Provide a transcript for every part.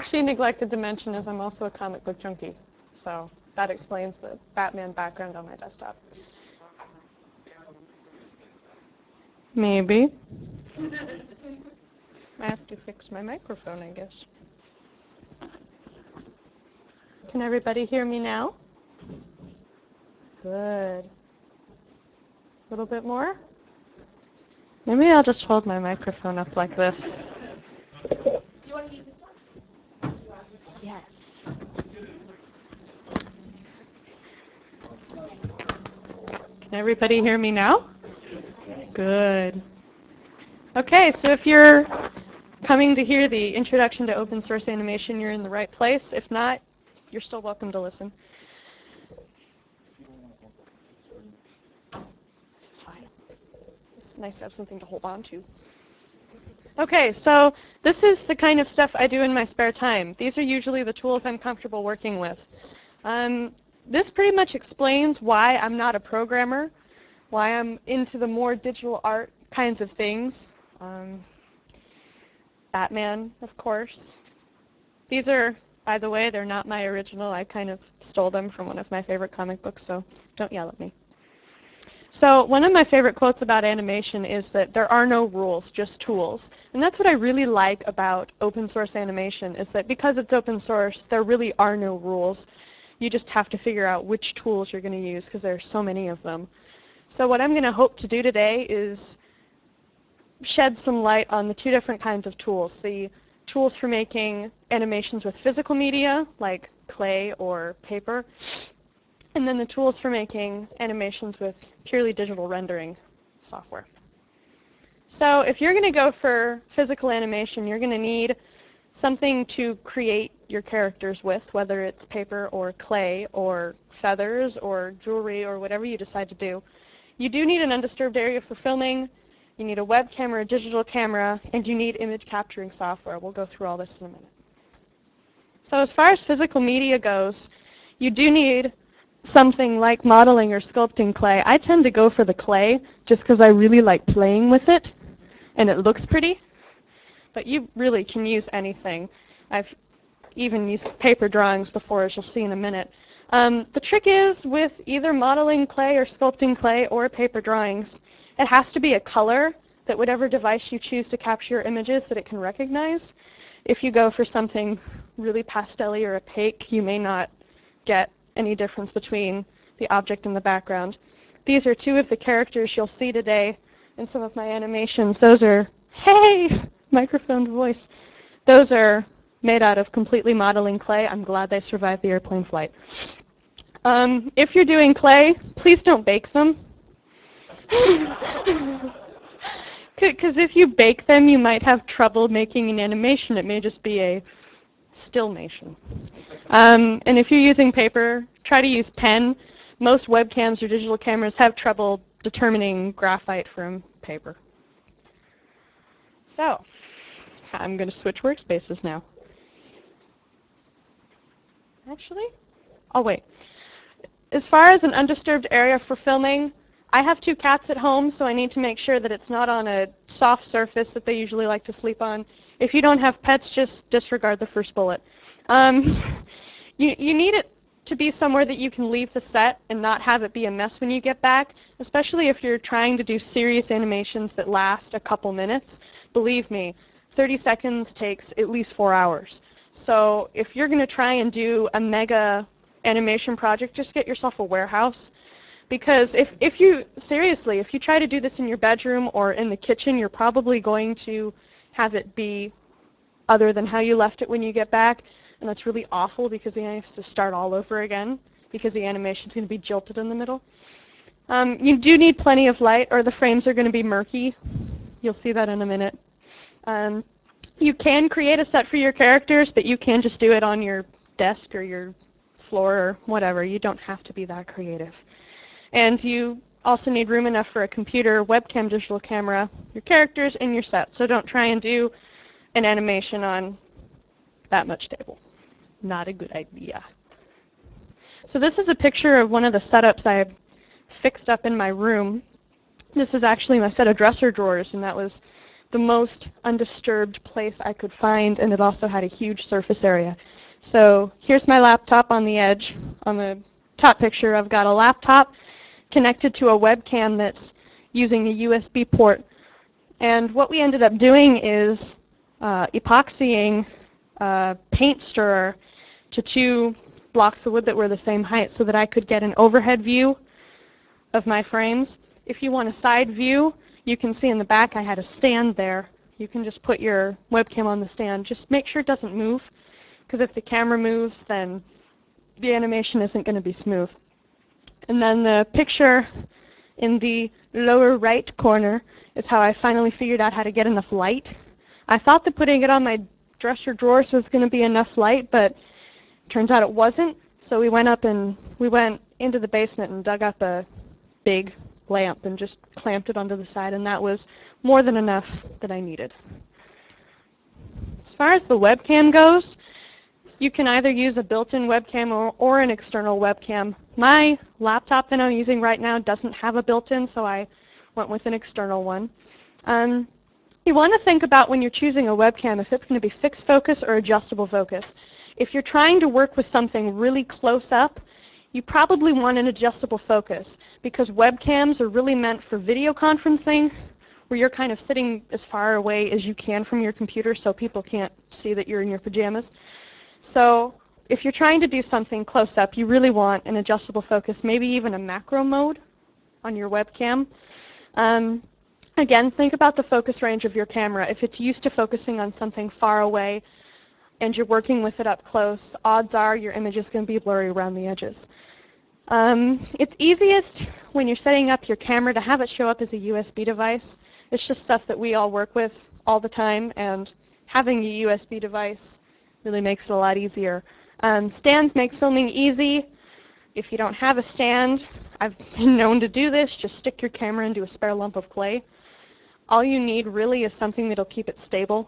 actually neglected to mention is I'm also a comic book junkie. So that explains the Batman background on my desktop. Maybe. I have to fix my microphone, I guess. Can everybody hear me now? Good. A little bit more? Maybe I'll just hold my microphone up like this. Do you want to use this one? Yes. Can everybody hear me now? Good. Okay, so if you're coming to hear the introduction to open source animation, you're in the right place. If not, you're still welcome to listen. It's fine. It's nice to have something to hold on to. Okay, so this is the kind of stuff I do in my spare time. These are usually the tools I'm comfortable working with. This pretty much explains why I'm not a programmer, why I'm into the more digital art kinds of things. Batman, of course. These are, by the way, they're not my original. I kind of stole them from one of my favorite comic books, so don't yell at me. So one of my favorite quotes about animation is that there are no rules, just tools. And that's what I really like about open source animation, is that because it's open source, there really are no rules. You just have to figure out which tools you're going to use, because there are so many of them. So what I'm going to hope to do today is shed some light on the two different kinds of tools. The tools for making animations with physical media, like clay or paper, and then the tools for making animations with purely digital rendering software. So if you're going to go for physical animation, you're going to need something to create your characters with, whether it's paper or clay or feathers or jewelry or whatever you decide to do. You do need an undisturbed area for filming. You need a webcam or a digital camera, and you need image capturing software. We'll go through all this in a minute. So as far as physical media goes, you do need something like modeling or sculpting clay. I tend to go for the clay just because I really like playing with it and it looks pretty. But you really can use anything. I've even used paper drawings before, as you'll see in a minute. The trick is with either modeling clay or sculpting clay or paper drawings, it has to be a color that whatever device you choose to capture your images that it can recognize. If you go for something really pastel-y or opaque, you may not get any difference between the object and the background. These are two of the characters you'll see today in some of my animations. Those are, hey, microphone voice. Those are made out of completely modeling clay. I'm glad they survived the airplane flight. If you're doing clay, please don't bake them. Because if you bake them, you might have trouble making an animation. It may just be a stillmation. And if you're using paper, try to use pen. Most webcams or digital cameras have trouble determining graphite from paper. So, I'm going to switch workspaces now. Actually, oh wait. As far as an undisturbed area for filming, I have two cats at home, so I need to make sure that it's not on a soft surface that they usually like to sleep on. If you don't have pets, just disregard the first bullet. Um, you need it to be somewhere that you can leave the set and not have it be a mess when you get back, especially if you're trying to do serious animations that last a couple minutes. Believe me, 30 seconds takes at least 4 hours. So if you're going to try and do a mega animation project, just get yourself a warehouse. Because if you, seriously, if you try to do this in your bedroom or in the kitchen, you're probably going to have it be other than how you left it when you get back. And that's really awful because then you have to start all over again because the animation's going to be jilted in the middle. You do need plenty of light or the frames are going to be murky. You'll see that in a minute. You can create a set for your characters, but you can just do it on your desk or your floor or whatever. You don't have to be that creative. And you also need room enough for a computer, webcam, digital camera, your characters, and your set. So don't try and do an animation on that much table. Not a good idea. So this is a picture of one of the setups I fixed up in my room. This is actually my set of dresser drawers, and that was the most undisturbed place I could find, and it also had a huge surface area. So here's my laptop on the edge. On the top picture, I've got a laptop connected to a webcam that's using a USB port. And what we ended up doing is epoxying a paint stirrer to 2 blocks of wood that were the same height so that I could get an overhead view of my frames. If you want a side view, you can see in the back I had a stand there. You can just put your webcam on the stand. Just make sure it doesn't move, because if the camera moves, then the animation isn't going to be smooth. And then the picture in the lower right corner is how I finally figured out how to get enough light. I thought that putting it on my dresser drawers was going to be enough light, but turns out it wasn't. So we went into the basement and dug up a big lamp and just clamped it onto the side, and that was more than enough that I needed. As far as the webcam goes, you can either use a built-in webcam or an external webcam. My laptop that I'm using right now doesn't have a built-in, so I went with an external one. You want to think about when you're choosing a webcam if it's going to be fixed focus or adjustable focus. If you're trying to work with something really close up, you probably want an adjustable focus, because webcams are really meant for video conferencing, where you're kind of sitting as far away as you can from your computer so people can't see that you're in your pajamas. So if you're trying to do something close up, you really want an adjustable focus, maybe even a macro mode on your webcam. Again, think about the focus range of your camera. If it's used to focusing on something far away and you're working with it up close, odds are your image is going to be blurry around the edges. It's easiest when you're setting up your camera to have it show up as a USB device. It's just stuff that we all work with all the time, and having a USB device really makes it a lot easier. Stands make filming easy. If you don't have a stand, I've been known to do this. Just stick your camera into a spare lump of clay. All you need really is something that'll keep it stable.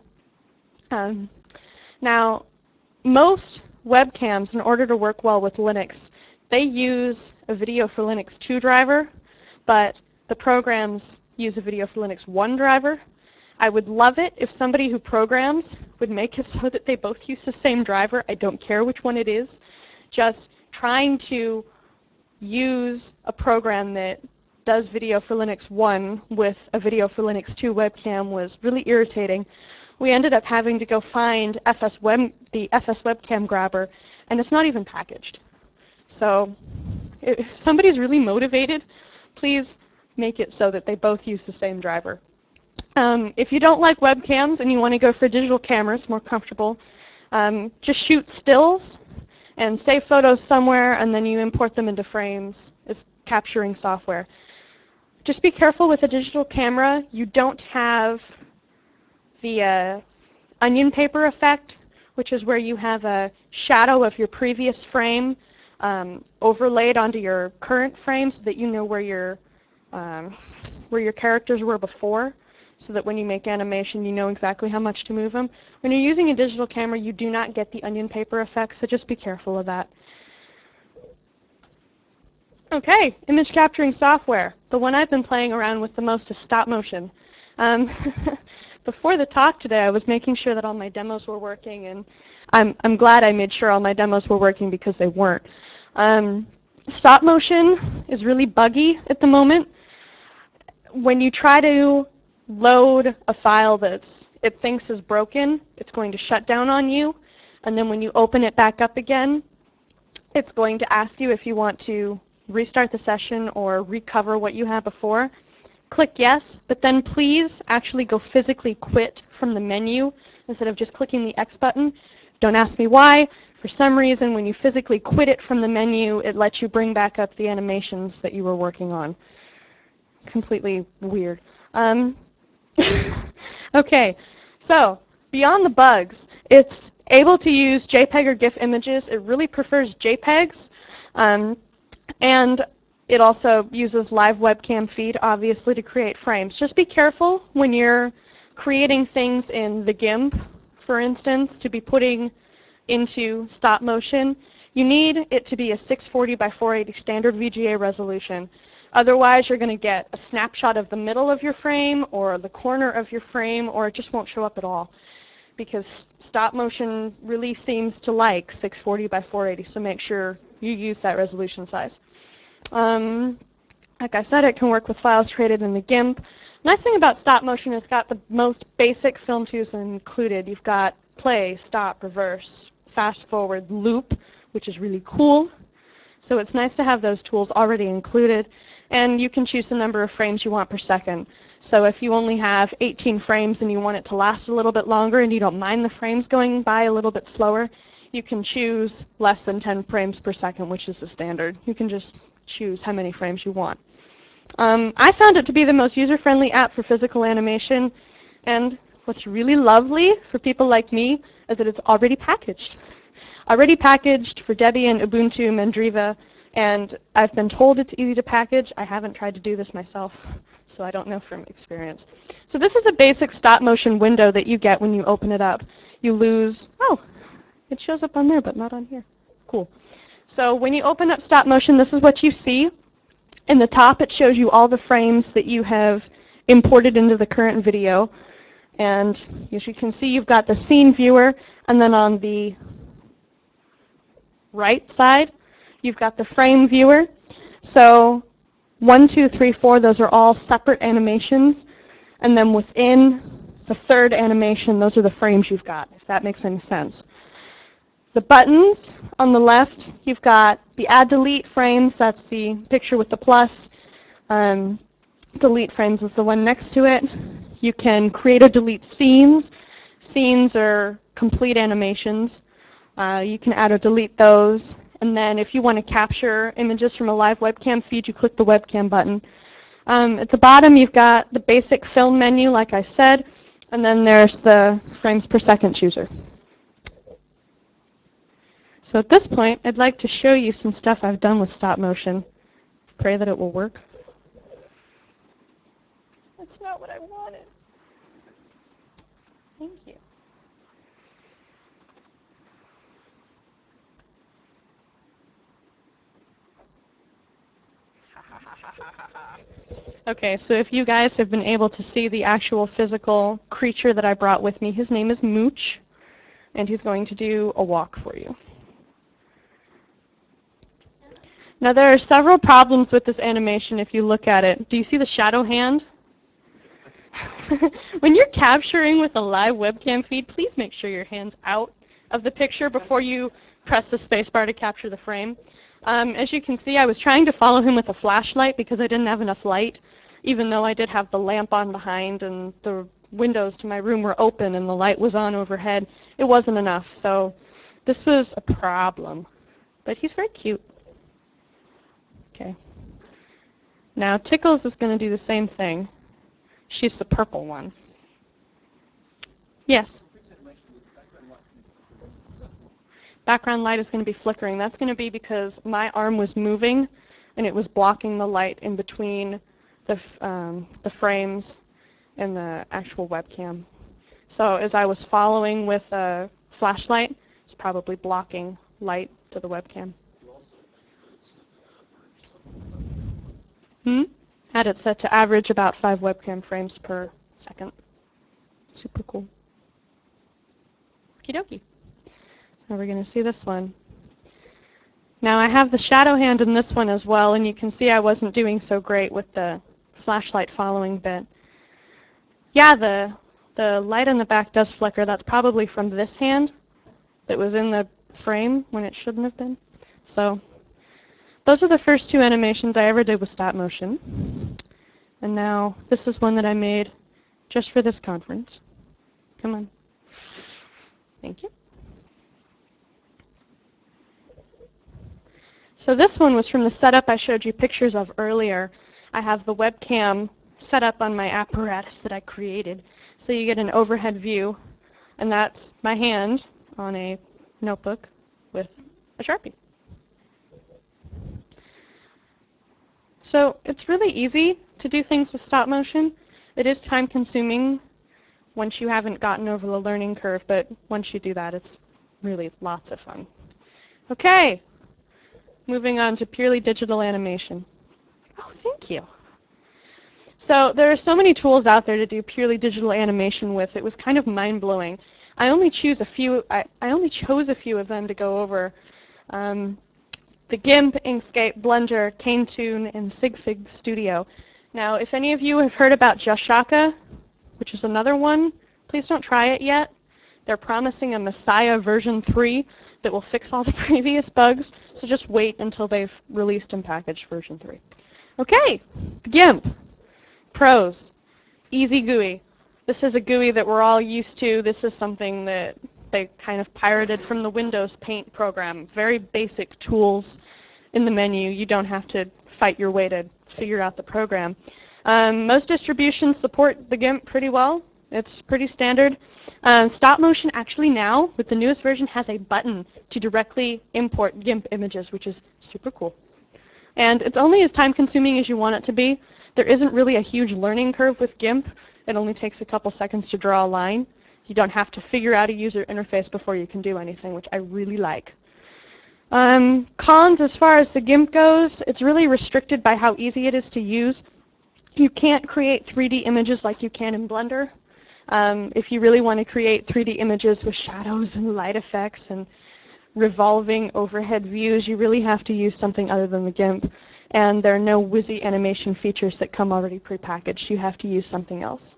Now, most webcams, in order to work well with Linux, they use a Video for Linux 2 driver, but the programs use a Video for Linux 1 driver. I would love it if somebody who programs would make it so that they both use the same driver. I don't care which one it is. Just trying to use a program that does Video for Linux 1 with a Video for Linux 2 webcam was really irritating. We ended up having to go find the FS Webcam Grabber, and it's not even packaged. So if somebody's really motivated, please make it so that they both use the same driver. If you don't like webcams and you want to go for digital cameras, more comfortable, just shoot stills and save photos somewhere, and then you import them into frames as capturing software. Just be careful with a digital camera. You don't have the onion paper effect, which is where you have a shadow of your previous frame overlaid onto your current frame so that you know where your characters were before, so that when you make animation, you know exactly how much to move them. When you're using a digital camera, you do not get the onion paper effect, so just be careful of that. Okay, image capturing software. The one I've been playing around with the most is stop motion. Before the talk today, I was making sure that all my demos were working, and I'm glad I made sure all my demos were working because they weren't. Stop motion is really buggy at the moment. When you try to load a file that it thinks is broken, it's going to shut down on you, and then when you open it back up again, it's going to ask you if you want to restart the session or recover what you had before. Click yes, but then please actually go physically quit from the menu instead of just clicking the X button. Don't ask me why. For some reason, when you physically quit it from the menu, it lets you bring back up the animations that you were working on. Completely weird. Okay, so beyond the bugs, it's able to use JPEG or GIF images. It really prefers JPEGs. And it also uses live webcam feed, obviously, to create frames. Just be careful when you're creating things in the GIMP, for instance, to be putting into stop motion. You need it to be a 640 by 480 standard VGA resolution. Otherwise, you're going to get a snapshot of the middle of your frame or the corner of your frame, or it just won't show up at all because stop motion really seems to like 640 by 480, so make sure you use that resolution size. Like I said, it can work with files created in the GIMP. Nice thing about stop motion is it's got the most basic film tools included. You've got play, stop, reverse, fast forward, loop, which is really cool. So it's nice to have those tools already included, and you can choose the number of frames you want per second. So if you only have 18 frames and you want it to last a little bit longer and you don't mind the frames going by a little bit slower, you can choose less than 10 frames per second, which is the standard. You can just choose how many frames you want. I found it to be the most user-friendly app for physical animation, and what's really lovely for people like me is that it's already packaged. Already packaged for Debian, Ubuntu, Mandriva, and I've been told it's easy to package. I haven't tried to do this myself, so I don't know from experience. So this is a basic stop motion window that you get when you open it up. You lose, oh, it shows up on there but not on here. Cool. So when you open up stop motion, this is what you see. In the top, it shows you all the frames that you have imported into the current video. And as you can see, you've got the scene viewer, and then on the right side, you've got the frame viewer. So 1, 2, 3, 4, those are all separate animations. And then within the third animation, those are the frames you've got, if that makes any sense. The buttons on the left, you've got the add delete frames, that's the picture with the plus. Delete frames is the one next to it. You can create or delete scenes. Scenes are complete animations. You can add or delete those. And then if you want to capture images from a live webcam feed, you click the webcam button. At the bottom, you've got the basic film menu, like I said, and then there's the frames per second chooser. So at this point, I'd like to show you some stuff I've done with stop motion. Pray that it will work. That's not what I wanted. Thank you. Okay, so if you guys have been able to see the actual physical creature that I brought with me, his name is Mooch, and he's going to do a walk for you. Now there are several problems with this animation if you look at it. Do you see the shadow hand? When you're capturing with a live webcam feed, please make sure your hand's out of the picture before you press the spacebar to capture the frame. As you can see, I was trying to follow him with a flashlight because I didn't have enough light, even though I did have the lamp on behind and the windows to my room were open and the light was on overhead. It wasn't enough, so this was a problem. But he's very cute. Okay. Now Tickles is going to do the same thing. She's the purple one. Yes. Background light is going to be flickering. That's going to be because my arm was moving and it was blocking the light in between the frames and the actual webcam. So as I was following with a flashlight, it's probably blocking light to the webcam. Had it set to average about 5 webcam frames per second. Super cool. Okie dokie. Now we're going to see this one. Now I have the shadow hand in this one as well, and you can see I wasn't doing so great with the flashlight following bit. Yeah, the light in the back does flicker. That's probably from this hand that was in the frame when it shouldn't have been. So those are the first 2 animations I ever did with stop motion. And now this is one that I made just for this conference. Come on. Thank you. So this one was from the setup I showed you pictures of earlier. I have the webcam set up on my apparatus that I created. So you get an overhead view, and that's my hand on a notebook with a Sharpie. So it's really easy to do things with stop motion. It is time consuming once you haven't gotten over the learning curve, but once you do that, it's really lots of fun. Okay, moving on to purely digital animation. Oh, thank you. So there are so many tools out there to do purely digital animation with. It was kind of mind-blowing. I only chose a few of them to go over. Um, the GIMP, Inkscape, Blender, Cane-Toon, and SigFig Studio. Now, if any of you have heard about Jushaka, which is another one, please don't try it yet. They're promising a Messiah version 3 that will fix all the previous bugs, so just wait until they've released and packaged version 3. Okay, GIMP. Pros. Easy GUI. This is a GUI that we're all used to. This is something that they kind of pirated from the Windows Paint program. Very basic tools in the menu. You don't have to fight your way to figure out the program. Most distributions support the GIMP pretty well. It's pretty standard. Stop Motion actually now, with the newest version, has a button to directly import GIMP images, which is super cool. And it's only as time consuming as you want it to be. There isn't really a huge learning curve with GIMP. It only takes a couple seconds to draw a line. You don't have to figure out a user interface before you can do anything, which I really like. Cons, as far as the GIMP goes, it's really restricted by how easy it is to use. You can't create 3D images like you can in Blender. If you really want to create 3D images with shadows and light effects and revolving overhead views, you really have to use something other than the GIMP. And there are no WYSI animation features that come already prepackaged. You have to use something else.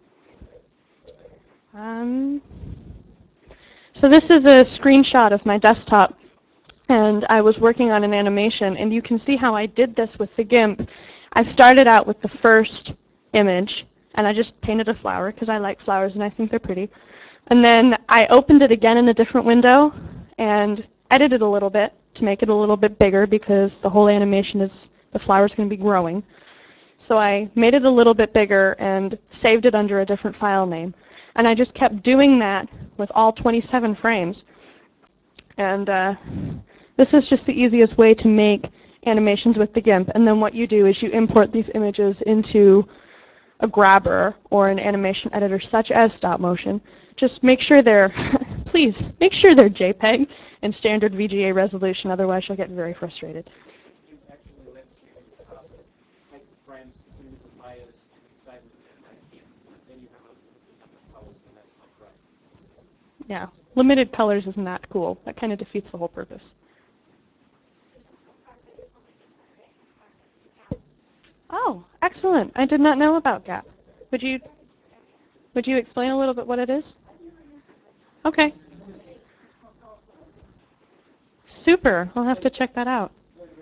So this is a screenshot of my desktop. And I was working on an animation, and you can see how I did this with the GIMP. I started out with the first image, and I just painted a flower because I like flowers and I think they're pretty. And then I opened it again in a different window and edited a little bit to make it a little bit bigger because the whole animation is the flower's going to be growing. So I made it a little bit bigger and saved it under a different file name. And I just kept doing that with all 27 frames. And this is just the easiest way to make animations with the GIMP. And then what you do is you import these images into a grabber or an animation editor such as Stop Motion. Just make sure they're, please, make sure they're JPEG and standard VGA resolution, otherwise you'll get very frustrated. GIMP actually lets you take the frames between different layers and save them as GIMP. Then you have a limited number of colors, and that's not great. Yeah, limited colors is not cool. That kind of defeats the whole purpose. Oh, excellent. I did not know about GAP. Would you explain a little bit what it is? Okay. Super. I'll have to check that out.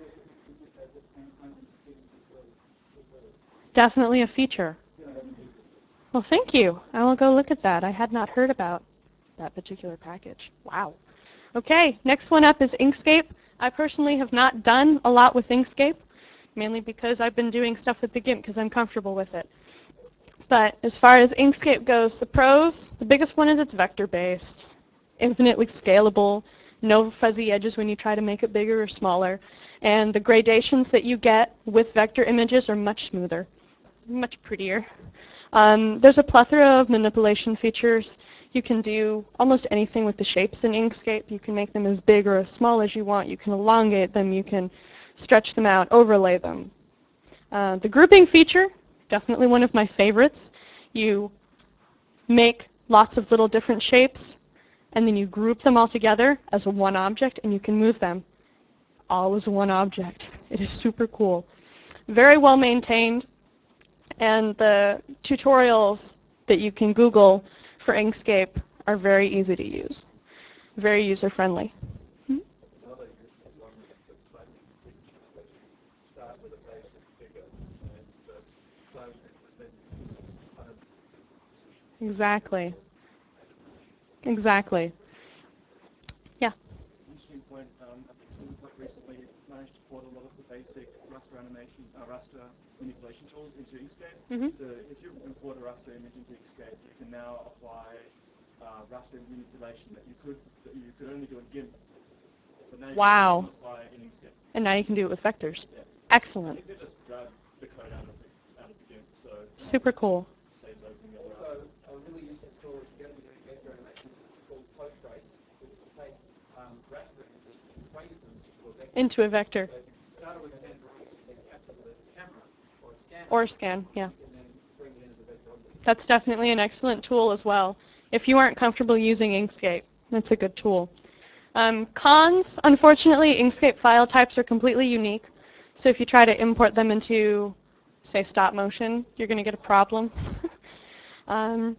Definitely a feature. Well, thank you. I will go look at that. I had not heard about that particular package. Wow. Okay, next one up is Inkscape. I personally have not done a lot with Inkscape, mainly because I've been doing stuff with the GIMP because I'm comfortable with it. But as far as Inkscape goes, the pros, the biggest one is it's vector-based, infinitely scalable, no fuzzy edges when you try to make it bigger or smaller, and the gradations that you get with vector images are much smoother, much prettier. There's a plethora of manipulation features. You can do almost anything with the shapes in Inkscape. You can make them as big or as small as you want. You can elongate them. You can stretch them out, overlay them. The grouping feature, definitely one of my favorites. You make lots of little different shapes, and then you group them all together as one object, and you can move them all as one object. It is super cool. Very well maintained, and the tutorials that you can Google for Inkscape are very easy to use. Very user-friendly. Another useful one is the cloning feature that you start with a basic figure and clone it, and then you can move components to different positions. Exactly. Exactly. Yeah. Interesting point. I think Silverfoot recently managed to port a lot of the basic raster animation, raster manipulation tools into Inkscape. Mm-hmm. So if you import a raster image into Inkscape, you can now apply raster manipulation that you could only do in GIMP. But now you Wow. can apply in Inkscape. And now you can do it with vectors. Yeah. I Excellent. think they just grabbed the code out of the GIMP, so Super cool. saves everything the other Also, a really useful tool if you're going to be doing vector animation is called CodeTrace, which will take raster images and trace them into a vector. Into a vector. So if you started with a hand drawing using capture the camera, Or scan, yeah. and then bring it in as a vector object. That's definitely an excellent tool as well. If you aren't comfortable using Inkscape, that's a good tool. Cons, unfortunately, Inkscape file types are completely unique. So if you try to import them into, say, stop motion, you're going to get a problem. um,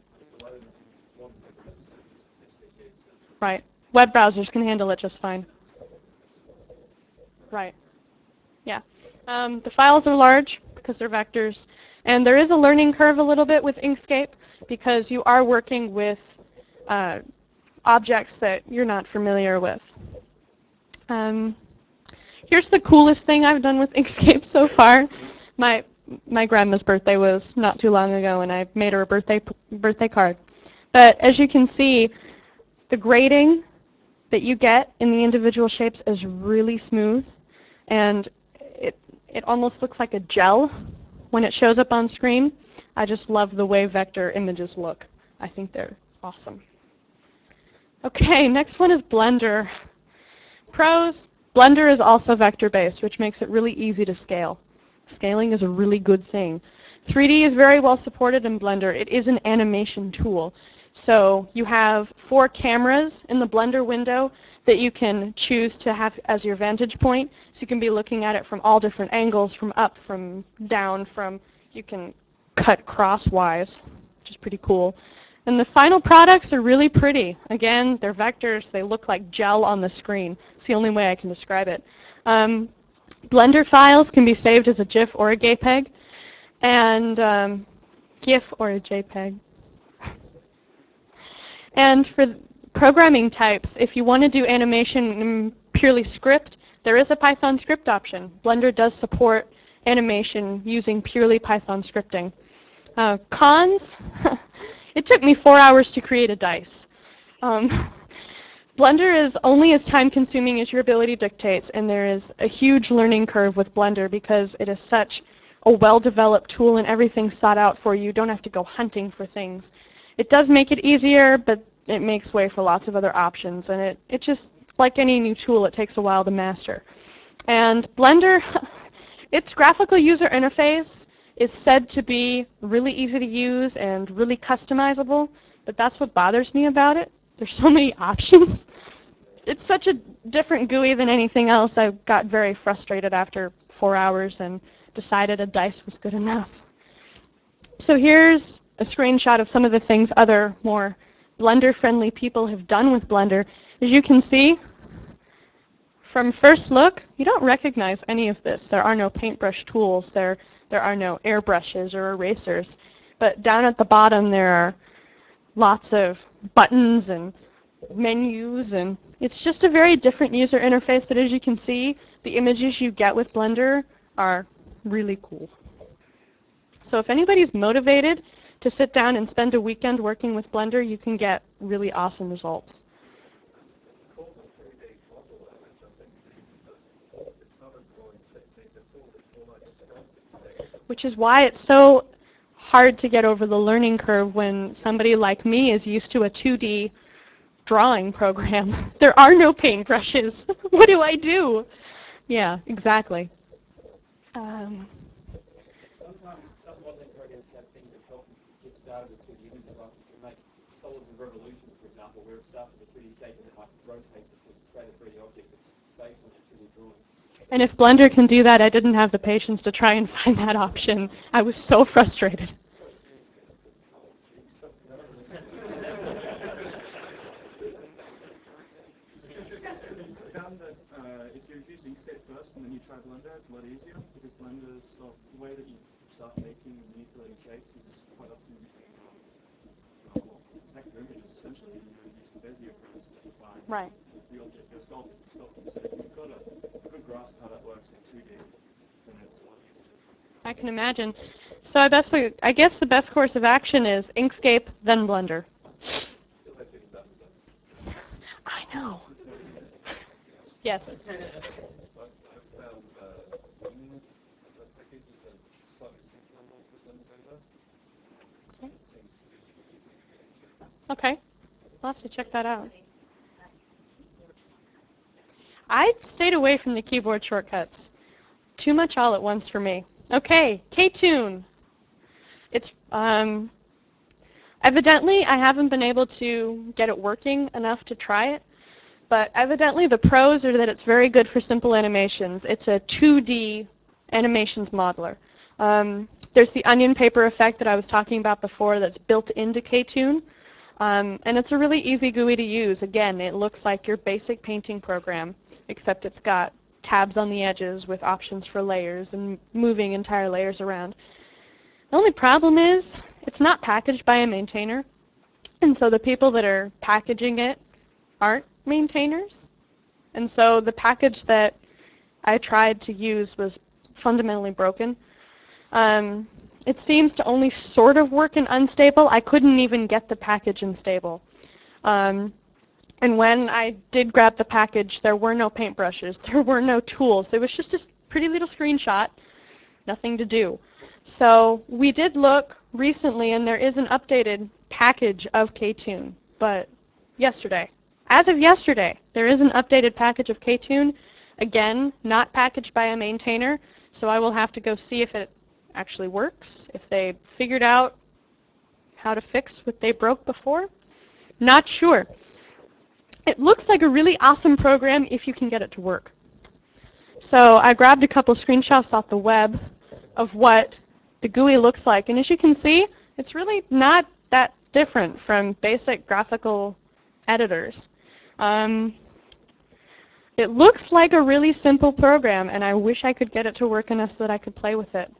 right. Web browsers can handle it just fine. Right. Yeah. The files are large because they're vectors. And there is a learning curve a little bit with Inkscape because you are working with objects that you're not familiar with. Um, Here's the coolest thing I've done with Inkscape so far. My my grandma's birthday was not too long ago, and I made her a birthday card. But as you can see, the grading that you get in the individual shapes is really smooth, and it almost looks like a gel when it shows up on screen. I just love the way vector images look. I think they're awesome. Okay, next one is Blender. Pros, Blender is also vector-based, which makes it really easy to scale. Scaling is a really good thing. 3D is very well supported in Blender. It is an animation tool. So you have 4 cameras in the Blender window that you can choose to have as your vantage point. So you can be looking at it from all different angles, from up, from down, you can cut crosswise, which is pretty cool. And the final products are really pretty. Again, they're vectors. They look like gel on the screen. It's the only way I can describe it. Blender files can be saved as a GIF or a JPEG. And GIF or a JPEG. And for programming types, if you want to do animation in purely script, there is a Python script option. Blender does support animation using purely Python scripting. Cons, it took me 4 hours to create a dice. Um, Blender is only as time consuming as your ability dictates, and there is a huge learning curve with Blender because it is such a well-developed tool and everything's thought out for you. You don't have to go hunting for things. It does make it easier, but it makes way for lots of other options, and it just, like any new tool, it takes a while to master. And Blender, its graphical user interface is said to be really easy to use and really customizable, but that's what bothers me about it. There's so many options. It's such a different GUI than anything else. I got very frustrated after 4 hours and decided a dice was good enough. So here's a screenshot of some of the things other more Blender-friendly people have done with Blender. As you can see, from first look, you don't recognize any of this. There are no paintbrush tools. There are no airbrushes or erasers. But down at the bottom, there are lots of buttons and menus, and it's just a very different user interface. But as you can see, the images you get with Blender are really cool. So if anybody's motivated to sit down and spend a weekend working with Blender, you can get really awesome results. It's called a 3D model image, I think. It's not a drawing technique at all. It's more like a sculpting technique. Which is why it's so hard to get over the learning curve when somebody like me is used to a 2D drawing program. There are no paintbrushes. What do I do? Yeah, exactly. Um, Sometimes some modeling programs have things that help get started with 2D images, like you can make Solids of Revolution, for example, where it starts with a 2D shape and then like rotates it to create a 3D object that's based on that 2D drawing. and if Blender can do that, I didn't have the patience to try and find that option. I was so frustrated. I found that if you use Inkscape first and then you try Blender, it's a lot easier because Blender's the way that you start making and manipulating shapes is quite often using vector images essentially, and you're using Bezier frames to define Right. the object you're sculpting. So if you've got a good grasp of how that works in 2D, then it's a lot easier. I can imagine. So I guess the best course of action is Inkscape, then Blender. Still have getting better though. I know. Yes. I've found Wings as a package is a slightly simpler model than Blender. Okay. It seems to be a little easier to get into. Okay. I'll have to check that out. I stayed away from the keyboard shortcuts. Too much all at once for me. Okay, Ktoon. It's evidently I haven't been able to get it working enough to try it, but evidently the pros are that it's very good for simple animations. It's a 2D animations modeler. There's the onion paper effect that I was talking about before that's built into Ktoon. And it's a really easy GUI to use. Again, it looks like your basic painting program, except it's got tabs on the edges with options for layers and moving entire layers around. The only problem is it's not packaged by a maintainer, and so the people that are packaging it aren't maintainers. And so the package that I tried to use was fundamentally broken. Um, it seems to only sort of work in unstable. I couldn't even get the package in stable. Um, and when I did grab the package, there were no paintbrushes. There were no tools. It was just a pretty little screenshot, nothing to do. So we did look recently, and there is an updated package of Ktoon, but yesterday. As of yesterday, there is an updated package of Ktoon. Again, not packaged by a maintainer, so I will have to go see if it actually works, if they figured out how to fix what they broke before. Not sure. It looks like a really awesome program if you can get it to work. So I grabbed a couple screenshots off the web of what the GUI looks like, and as you can see, it's really not that different from basic graphical editors. Um, it looks like a really simple program, and I wish I could get it to work enough so that I could play with it.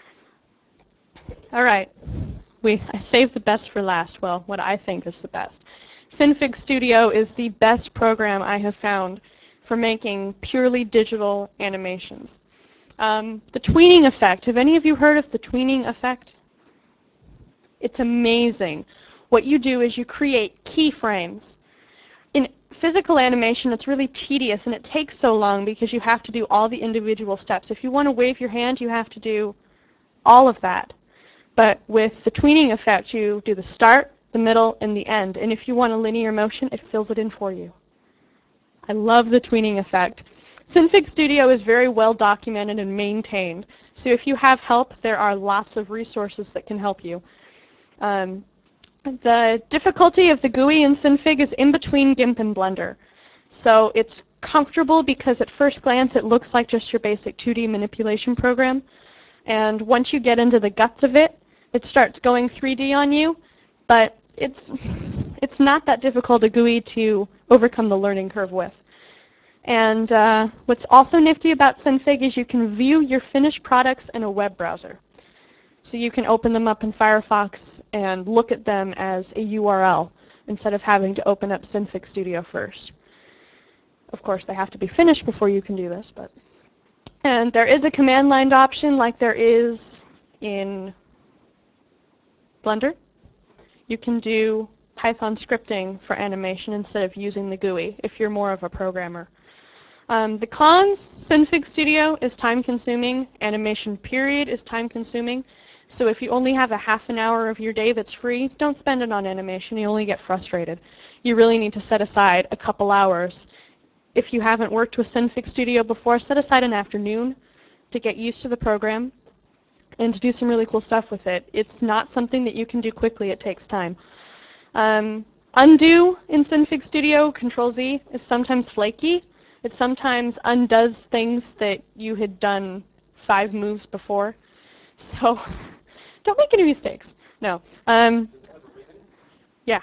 All right, I saved the best for last. Well, what I think is the best. Synfig Studio is the best program I have found for making purely digital animations. The tweening effect. Have any of you heard of the tweening effect? It's amazing. What you do is you create keyframes. In physical animation, it's really tedious, and it takes so long because you have to do all the individual steps. If you want to wave your hand, you have to do all of that. But with the tweening effect, you do the start, the middle, and the end. And if you want a linear motion, it fills it in for you. I love the tweening effect. Synfig Studio is very well documented and maintained. So if you have help, there are lots of resources that can help you. The difficulty of the GUI in Synfig is in between GIMP and Blender. So it's comfortable because at first glance it looks like just your basic 2D manipulation program. And once you get into the guts of it, it starts going 3D on you. But it's not that difficult a GUI to overcome the learning curve with. And what's also nifty about Synfig is you can view your finished products in a web browser. So you can open them up in Firefox and look at them as a URL instead of having to open up Synfig Studio first. Of course, they have to be finished before you can do this, but. And there is a command line option like there is in Blender. You can do Python scripting for animation instead of using the GUI if you're more of a programmer. The cons, Synfig Studio is time-consuming. Animation period is time-consuming. So if you only have a half an hour of your day that's free, don't spend it on animation. You only get frustrated. You really need to set aside a couple hours. If you haven't worked with Synfig Studio before, set aside an afternoon to get used to the program and to do some really cool stuff with it. It's not something that you can do quickly. It takes time. Undo in Synfig Studio, Control-Z, is sometimes flaky. It sometimes undoes things that you had done 5 moves before. So don't make any mistakes. No. Yeah.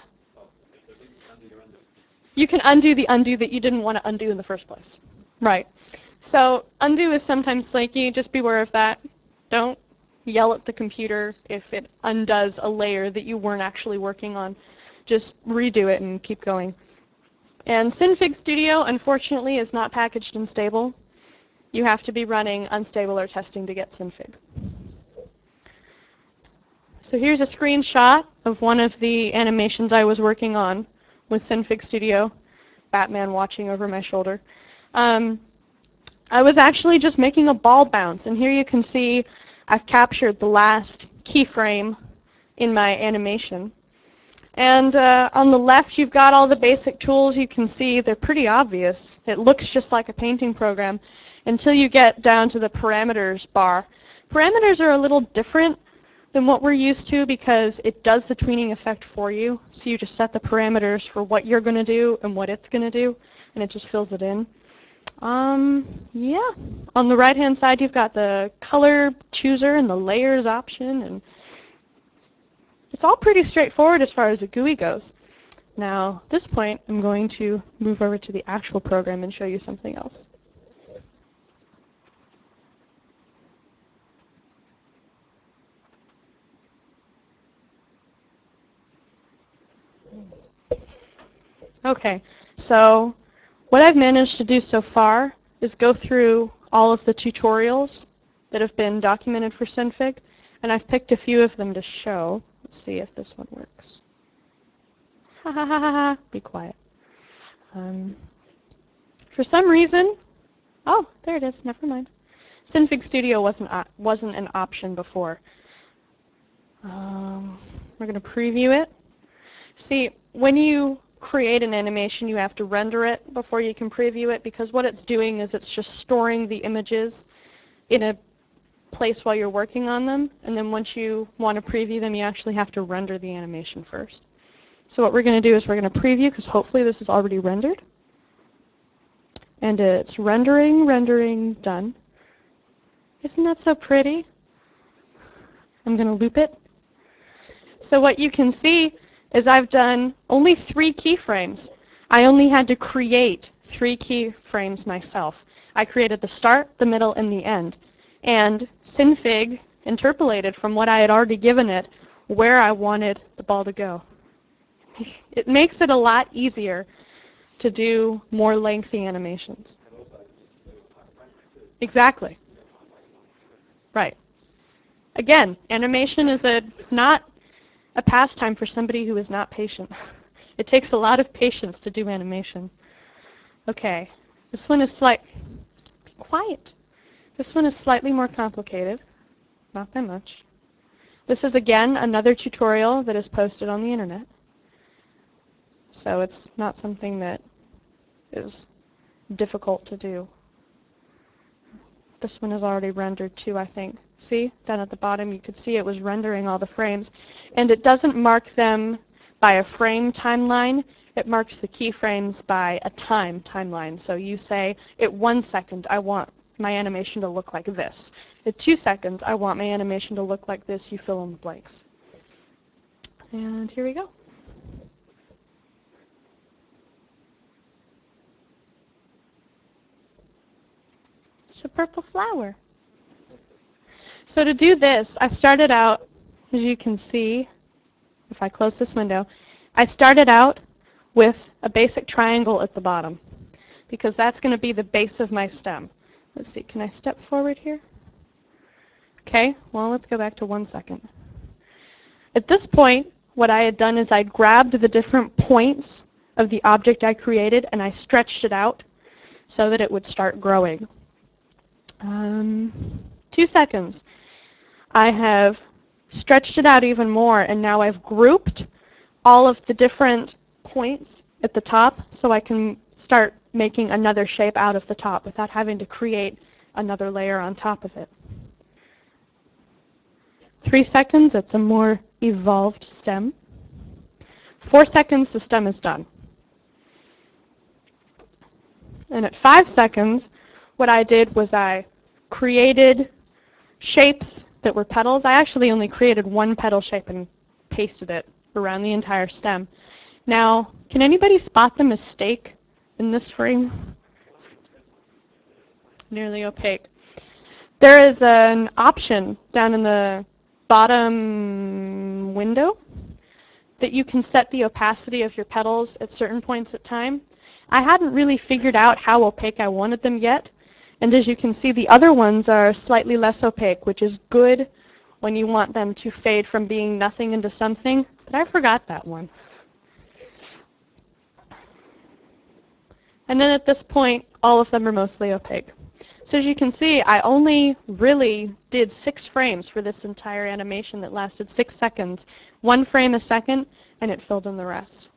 You can undo the undo that you didn't want to undo in the first place. Right. So undo is sometimes flaky. Just beware of that. Don't yell at the computer if it undoes a layer that you weren't actually working on. Just redo it and keep going. And Synfig Studio, unfortunately, is not packaged and stable. You have to be running unstable or testing to get Synfig. So here's a screenshot of one of the animations I was working on with Synfig Studio, Batman watching over my shoulder. I was actually just making a ball bounce, and here you can see I've captured the last keyframe in my animation. And on the left, you've got all the basic tools. You can see they're pretty obvious. It looks just like a painting program until you get down to the parameters bar. Parameters are a little different than what we're used to because it does the tweening effect for you. So you just set the parameters for what you're going to do and what it's going to do, and it just fills it in. Yeah. On the right-hand side, you've got the color chooser and the layers option, and it's all pretty straightforward as far as the GUI goes. Now, at this point, I'm going to move over to the actual program and show you something else. Okay, so what I've managed to do so far is go through all of the tutorials that have been documented for Synfig, and I've picked a few of them to show. Let's see if this one works. Ha ha ha ha ha, be quiet. For some reason, oh, there it is, never mind. Synfig Studio wasn't an option before. We're going to preview it. See, when you create an animation, you have to render it before you can preview it, because what it's doing is it's just storing the images in a place while you're working on them, and then once you want to preview them, you actually have to render the animation first. So what we're going to do is we're going to preview, because hopefully this is already rendered. And it's rendering, done. Isn't that so pretty? I'm going to loop it. So what you can see is I've done only 3 keyframes. I only had to create 3 keyframes myself. I created the start, the middle, and the end. And Synfig interpolated from what I had already given it where I wanted the ball to go. It makes it a lot easier to do more lengthy animations. Exactly. Right. Again, animation is not a pastime for somebody who is not patient. It takes a lot of patience to do animation. Okay, this one is be quiet. This one is slightly more complicated, not by much. This is again another tutorial that is posted on the internet. So it's not something that is difficult to do. This one is already rendered too, I think. See, down at the bottom you could see it was rendering all the frames. And it doesn't mark them by a frame timeline. It marks the keyframes by a timeline. So you say, at 1 second, I want my animation to look like this. At 2 seconds, I want my animation to look like this. You fill in the blanks. And here we go. It's a purple flower. So to do this, I started out, as you can see, if I close this window, I started out with a basic triangle at the bottom, because that's going to be the base of my stem. Let's see, can I step forward here? Okay, well, let's go back to 1 second. At this point, what I had done is I grabbed the different points of the object I created and I stretched it out so that it would start growing. 2 seconds. I have stretched it out even more, and now I've grouped all of the different points at the top so I can start making another shape out of the top without having to create another layer on top of it. 3 seconds, it's a more evolved stem. 4 seconds, the stem is done. And at 5 seconds, what I did was I created shapes that were petals. I actually only created 1 petal shape and pasted it around the entire stem. Now, can anybody spot the mistake in this frame? Nearly opaque. There is an option down in the bottom window that you can set the opacity of your petals at certain points in time. I hadn't really figured out how opaque I wanted them yet, and as you can see, the other ones are slightly less opaque, which is good when you want them to fade from being nothing into something, but I forgot that one. And then at this point, all of them are mostly opaque. So as you can see, I only really did 6 frames for this entire animation that lasted 6 seconds. 1 frame a second, and it filled in the rest.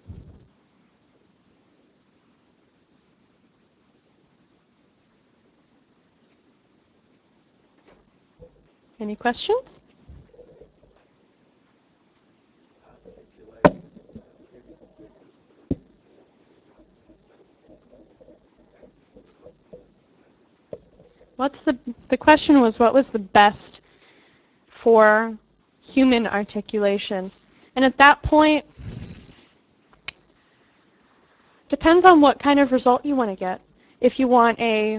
Any questions? Articulation. What's the question was what was the best for human articulation? And at that point, depends on what kind of result you want to get. If you want a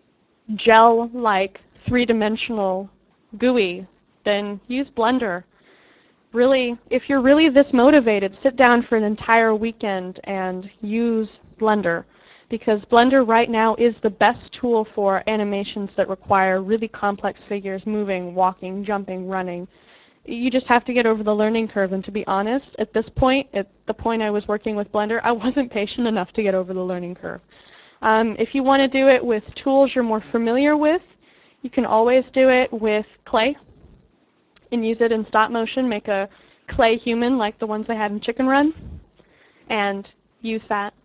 gel-like three-dimensional GUI, then use Blender. Really, if you're really this motivated, sit down for an entire weekend and use Blender. Because Blender right now is the best tool for animations that require really complex figures moving, walking, jumping, running. You just have to get over the learning curve, and to be honest, at this point, at the point I was working with Blender, I wasn't patient enough to get over the learning curve. If you want to do it with tools you're more familiar with, you can always do it with clay and use it in stop motion. Make a clay human like the ones they had in Chicken Run and use that.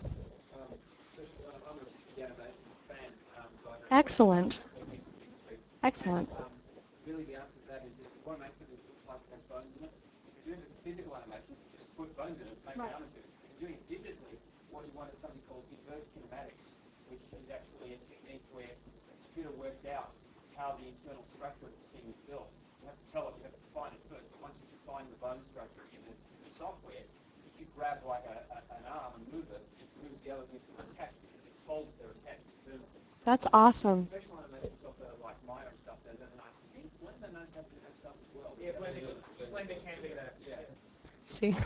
Just, I'm a animation fan, so I know Excellent. the music industry. Excellent. And, really the answer to that is if you want to make something that looks like it has bones in it, if you're doing a physical animation, just put bones in it, make an arm into it. If you're doing it digitally, what you want is something called inverse kinematics, which is actually a technique where the computer works out how the internal structure of the thing is built. You have to tell it, you have to define it first, but once you define the bone structure in the software, if you grab like an arm and move it, it moves the other things that are attached because it's told that they're attached internally. That's awesome. Professional animation software like Maya and stuff does that, and I think Blender knows how to do that stuff as well. Yeah, Blender can do that. Yeah. See.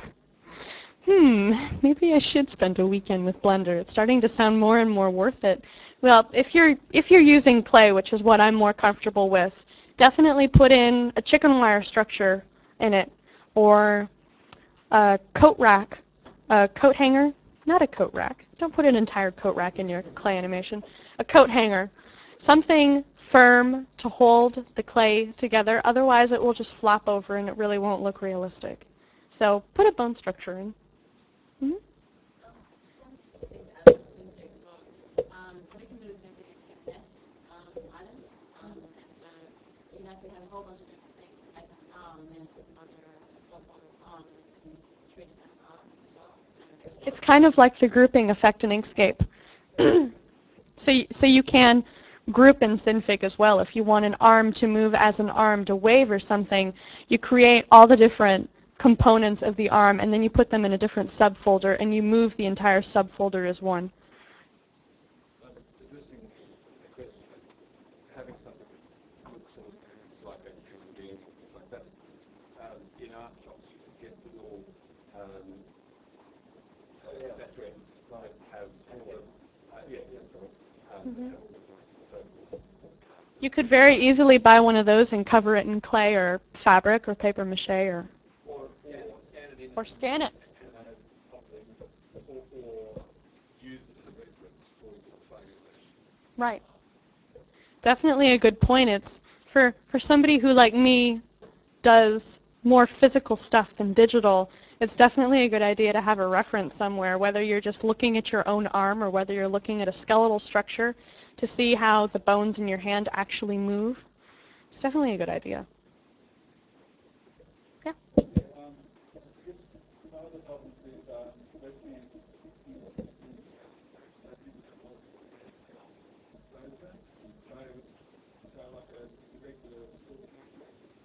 Maybe I should spend a weekend with Blender. It's starting to sound more and more worth it. Well, if you're using clay, which is what I'm more comfortable with, definitely put in a chicken wire structure in it, or a coat rack, a coat hanger, not a coat rack. Don't put an entire coat rack in your clay animation. A coat hanger. Something firm to hold the clay together, otherwise it will just flop over and it really won't look realistic. So put a bone structure in. Mhm. It's kind of like the grouping effect in Inkscape. So you can group in Synfig as well. If you want an arm to move as an arm to wave or something, you create all the different components of the arm and then you put them in a different subfolder and you move the entire subfolder as one. Addressing the question of having something that looks and moves like a human being and things like that. In art shops, you can get little statuettes that have all the have all the joints and so forth. You could very easily buy one of those and cover it in clay or fabric or paper mache Or or scan it. or use it as a reference for your clay animation. Right. Definitely a good point. It's for somebody who like me does more physical stuff than digital, it's definitely a good idea to have a reference somewhere, whether you're just looking at your own arm or whether you're looking at a skeletal structure to see how the bones in your hand actually move. It's definitely a good idea. Yeah. I guess one of the problems with webcams is didn't have a lot of exposure. So like a regular school camera,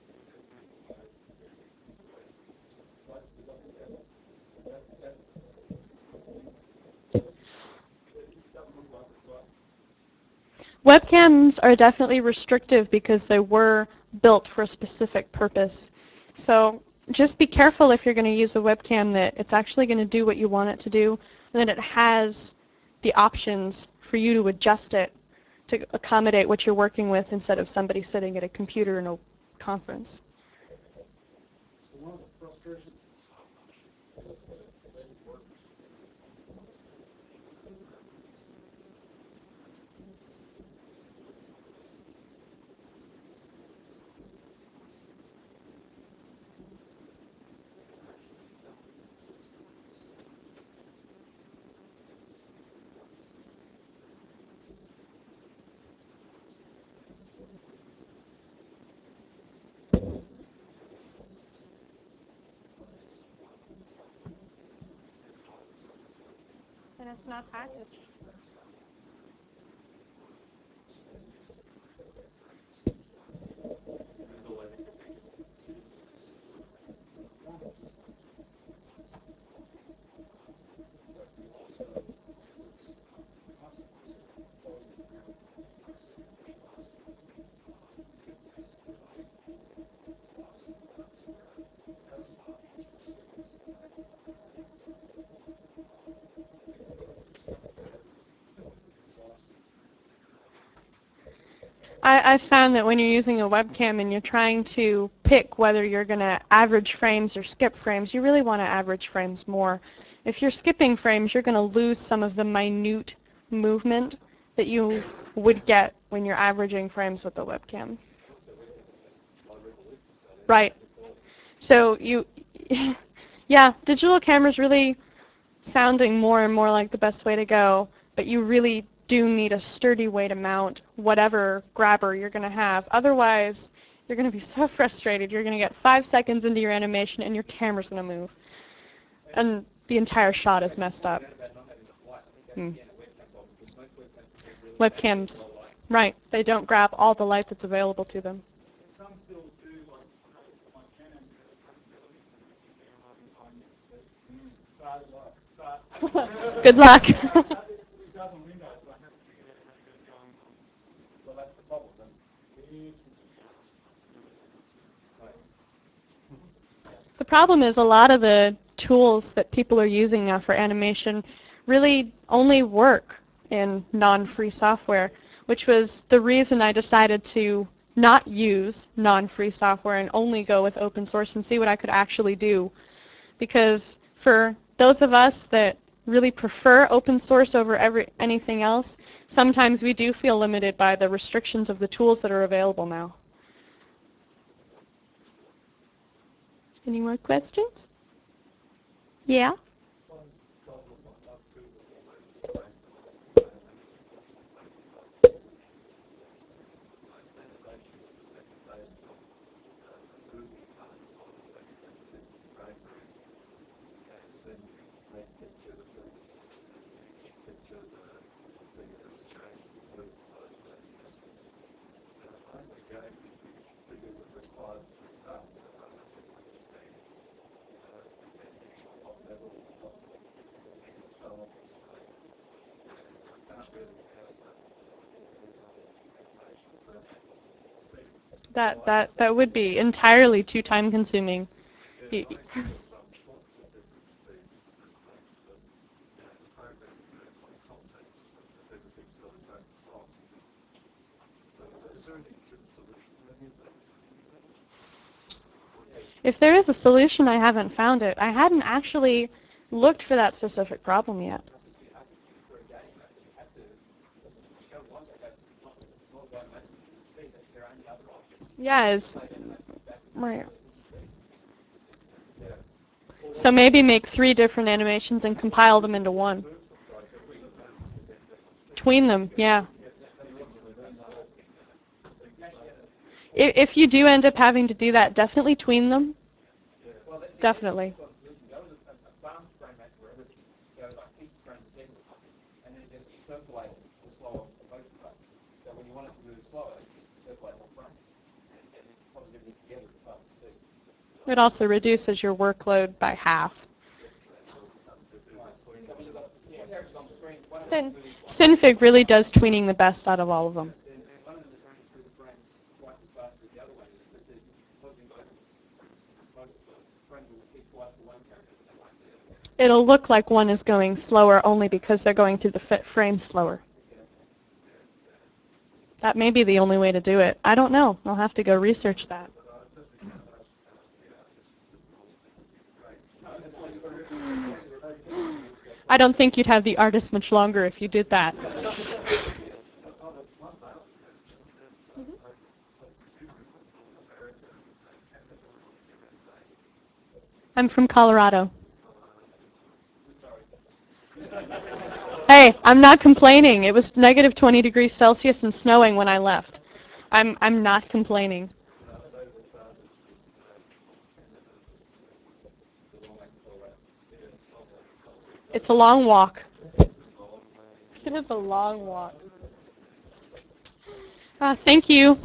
like the document, that it doesn't look like it's right. Webcams are definitely restrictive because they were built for a specific purpose. So just be careful if you're going to use a webcam that it's actually going to do what you want it to do, and that it has the options for you to adjust it to accommodate what you're working with instead of somebody sitting at a computer in a conference. So one of the frustrations in stop motion is that they work. And it's not packaged. I've found that when you're using a webcam and you're trying to pick whether you're going to average frames or skip frames, you really want to average frames more. If you're skipping frames, you're going to lose some of the minute movement that you would get when you're averaging frames with the webcam. Right. So yeah, digital cameras really sounding more and more like the best way to go, but you really do need a sturdy way to mount whatever grabber you're going to have. Otherwise, you're going to be so frustrated. You're going to get 5 seconds into your animation and your camera's going to move. And the entire shot is messed up. Webcams, right, they don't grab all the light that's available to them. Some still do, like Canon but Good luck. it doesn't Windows, but I have to get it going. Well, that's the problem. The problem is a lot of the tools that people are using now for animation really only work in non-free software, which was the reason I decided to not use non-free software and only go with open source and see what I could actually do. Because for those of us that really prefer open source over anything else, sometimes we do feel limited by the restrictions of the tools that are available now. Any more questions? Yeah? That would be entirely too time consuming. If there is a solution, I haven't found it. I hadn't actually looked for that specific problem yet. Yeah, is right. So maybe make 3 different animations and compile them into one. Tween them, yeah. If you do end up having to do that, definitely tween them. Definitely. So when you want it to move slower, you just interpolate more frames. Positively together is faster too. It also reduces your workload by half. Synfig really does tweening the best out of all of them. One of them is running through the frame twice as fast as the other one is, but both frames will repeat twice for one character. It'll look like one is going slower only because they're going through the frame slower. That may be the only way to do it. I don't know. I'll have to go research that. I don't think you'd have the artist much longer if you did that. I'm from Colorado. Hey, I'm not complaining. It was negative 20 degrees Celsius and snowing when I left. I'm not complaining. It's a long walk. It is a long walk. Thank you.